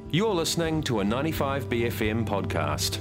You're listening to a 95BFM podcast.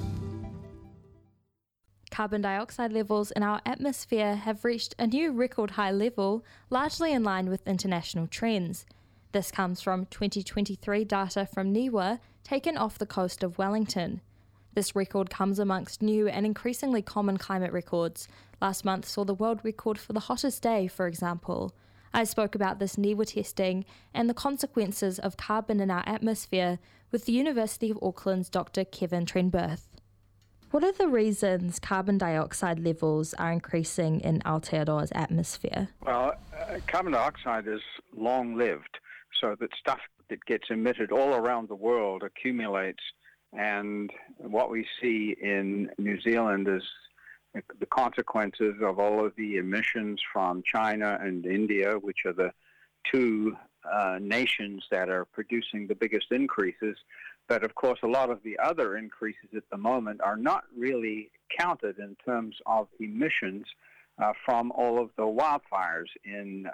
Carbon dioxide levels in our atmosphere have reached a new record high level, largely in line with international trends. This comes from 2023 data from NIWA taken off the coast of Wellington. This record comes amongst new and increasingly common climate records. Last month saw the world record for the hottest day, for example. I spoke about this NIWA testing and the consequences of carbon in our atmosphere with the University of Auckland's Dr. Kevin Trenberth. What are the reasons carbon dioxide levels are increasing in Aotearoa's atmosphere? Well, carbon dioxide is long-lived, so that stuff that gets emitted all around the world accumulates, and what we see in New Zealand is the consequences of all of the emissions from China and India, which are the two nations that are producing the biggest increases. But of course, a lot of the other increases at the moment are not really counted in terms of emissions from all of the wildfires in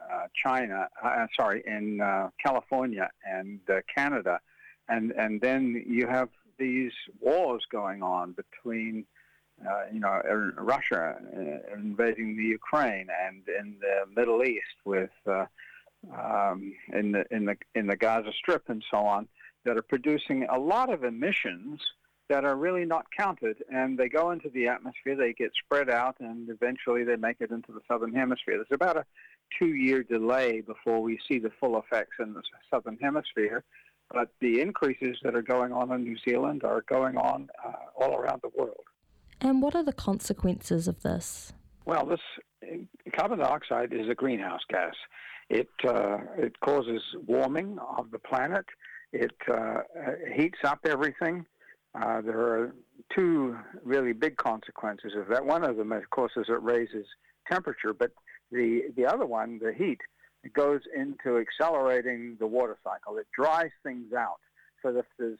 California and Canada. And then you have these wars going on between Russia invading the Ukraine, and in the Middle East with in the Gaza Strip and so on, that are producing a lot of emissions that are really not counted, and they go into the atmosphere, they get spread out, and eventually they make it into the southern hemisphere. There's about a 2-year delay before we see the full effects in the southern hemisphere, but the increases that are going on in New Zealand are going on all around the world. And what are the consequences of this? Well, this carbon dioxide is a greenhouse gas. It causes warming of the planet. It heats up everything. There are two really big consequences of that. One of them, of course, is it raises temperature, but the other one, the heat, it goes into accelerating the water cycle. It dries things out. So that there's,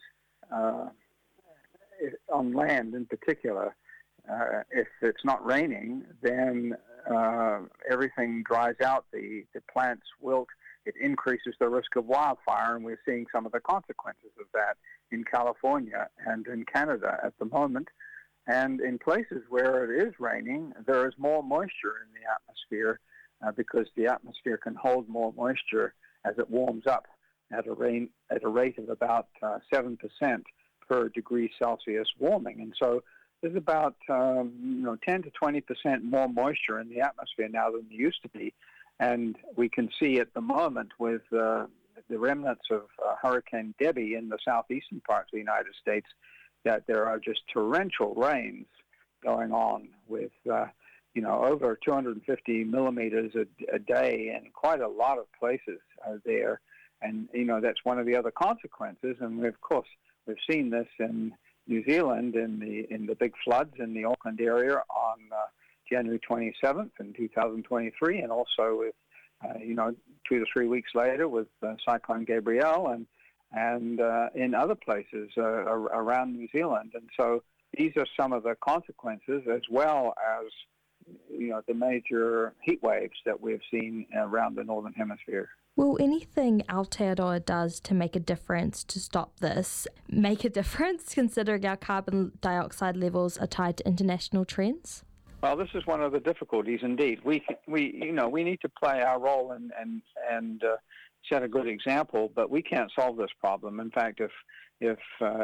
on land in particular, if it's not raining, then everything dries out, the plants wilt, it increases the risk of wildfire, and we're seeing some of the consequences of that in California and in Canada at the moment. And in places where it is raining, there is more moisture in the atmosphere because the atmosphere can hold more moisture as it warms up at a rate of about 7% per degree Celsius warming. And so there's about 10 to 20% more moisture in the atmosphere now than there used to be. And we can see at the moment with the remnants of Hurricane Debbie in the southeastern parts of the United States that there are just torrential rains going on with, over 250 millimeters a day in quite a lot of places there. And, that's one of the other consequences. And we've seen this in New Zealand in the big floods in the Auckland area on January 27th in 2023, and also with 2 to 3 weeks later with Cyclone Gabrielle and in other places around New Zealand. And so these are some of the consequences, as well as the major heat waves that we've seen around the Northern Hemisphere. Will anything Aotearoa does to make a difference to stop this make a difference, considering our carbon dioxide levels are tied to international trends? Well, this is one of the difficulties indeed. We need to play our role and set a good example, but we can't solve this problem. In fact, if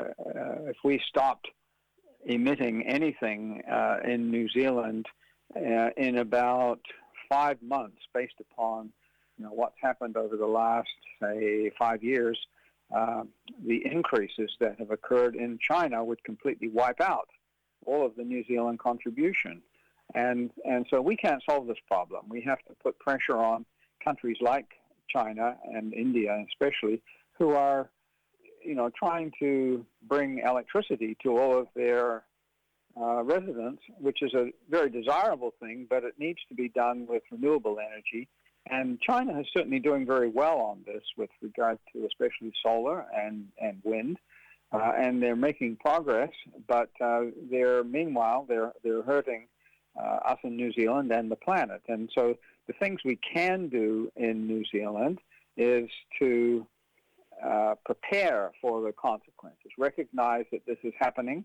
we stopped emitting anything in New Zealand in about 5 months, based upon what's happened over the last, say, 5 years, the increases that have occurred in China would completely wipe out all of the New Zealand contribution. And so we can't solve this problem. We have to put pressure on countries like China and India especially, who are, trying to bring electricity to all of their residents, which is a very desirable thing, but it needs to be done with renewable energy. And China is certainly doing very well on this with regard to especially solar and wind, and they're making progress. But meanwhile they're hurting us in New Zealand and the planet. And so the things we can do in New Zealand is to prepare for the consequences, recognize that this is happening,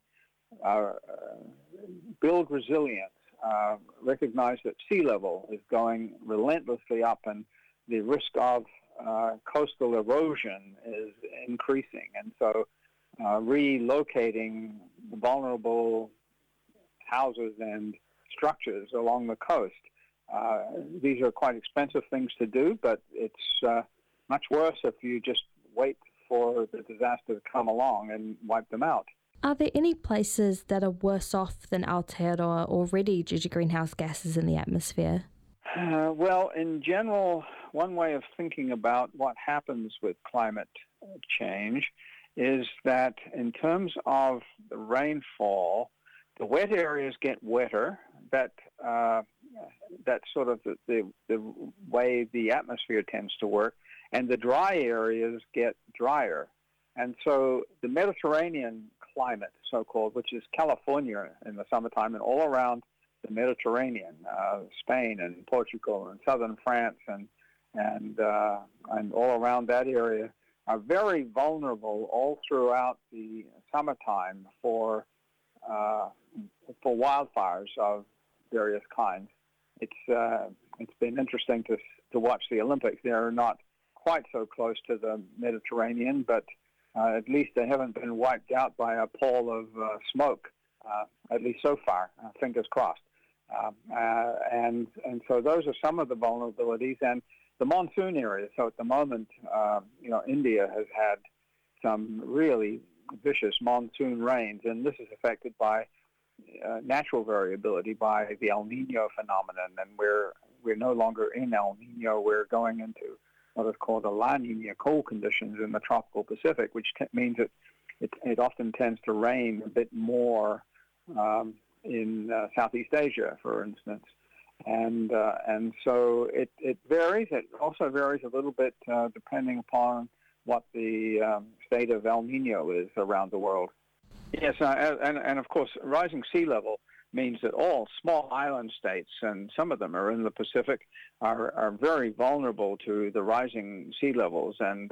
build resilience, recognize that sea level is going relentlessly up and the risk of coastal erosion is increasing. And so relocating vulnerable houses and structures along the coast. These are quite expensive things to do, but it's much worse if you just wait for the disaster to come along and wipe them out. Are there any places that are worse off than Aotearoa already due to greenhouse gases in the atmosphere? Well, in general, one way of thinking about what happens with climate change is that in terms of the rainfall, the wet areas get wetter. That's sort of the way the atmosphere tends to work, and the dry areas get drier. And so the Mediterranean climate, so-called, which is California in the summertime and all around the Mediterranean, Spain and Portugal and southern France and all around that area, are very vulnerable all throughout the summertime for wildfires of various kinds. It's been interesting to watch the Olympics. They're not quite so close to the Mediterranean, but at least they haven't been wiped out by a pall of smoke, at least so far, fingers crossed. And so those are some of the vulnerabilities. And the monsoon area, so at the moment, India has had some really vicious monsoon rains, and this is affected by natural variability, by the El Nino phenomenon, and we're no longer in El Nino. We're going into what is called the La Nina cold conditions in the tropical Pacific, which means that it often tends to rain a bit more in Southeast Asia, for instance. And so it varies. It also varies a little bit depending upon what the state of El Nino is around the world. Yes, and of course, rising sea level means that all small island states, and some of them are in the Pacific, are very vulnerable to the rising sea levels and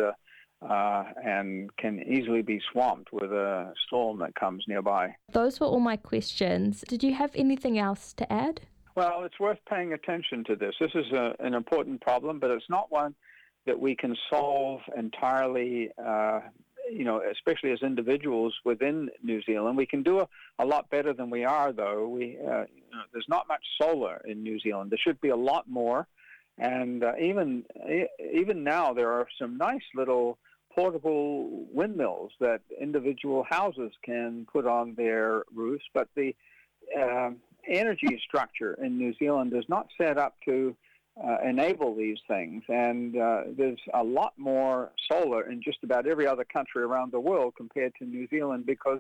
can easily be swamped with a storm that comes nearby. Those were all my questions. Did you have anything else to add? Well, it's worth paying attention to this. This is an important problem, but it's not one that we can solve entirely, especially as individuals within New Zealand. We can do a lot better than we are, though. There's not much solar in New Zealand. There should be a lot more. And even now, there are some nice little portable windmills that individual houses can put on their roofs, but the energy structure in New Zealand is not set up to enable these things, and there's a lot more solar in just about every other country around the world compared to New Zealand because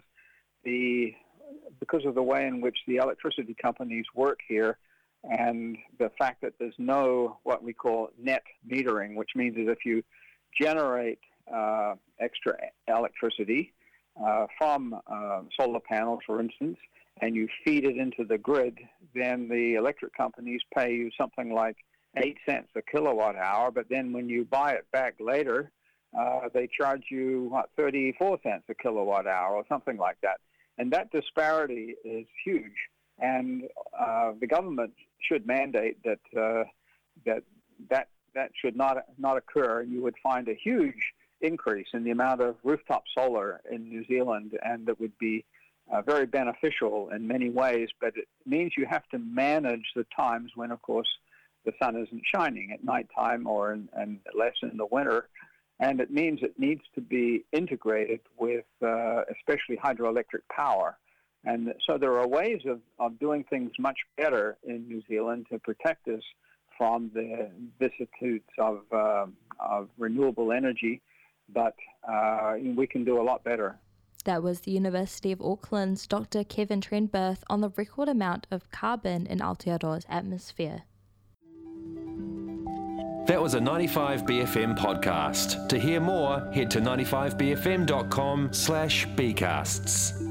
of the way in which the electricity companies work here, and the fact that there's no what we call net metering, which means that if you generate extra electricity from solar panels, for instance, and you feed it into the grid, then the electric companies pay you something like 8 cents a kilowatt hour, but then when you buy it back later, they charge you, 34 cents a kilowatt hour or something like that. And that disparity is huge. And the government should mandate that should not occur, and you would find a huge increase in the amount of rooftop solar in New Zealand, and that would be very beneficial in many ways, but it means you have to manage the times when, of course, the sun isn't shining at nighttime and less in the winter, and it means it needs to be integrated with especially hydroelectric power. And so there are ways of doing things much better in New Zealand to protect us from the vicissitudes of renewable energy, but we can do a lot better. That was the University of Auckland's Dr. Kevin Trenberth on the record amount of carbon in Aotearoa's atmosphere. That was a 95BFM podcast. To hear more, head to 95bfm.com/bcasts.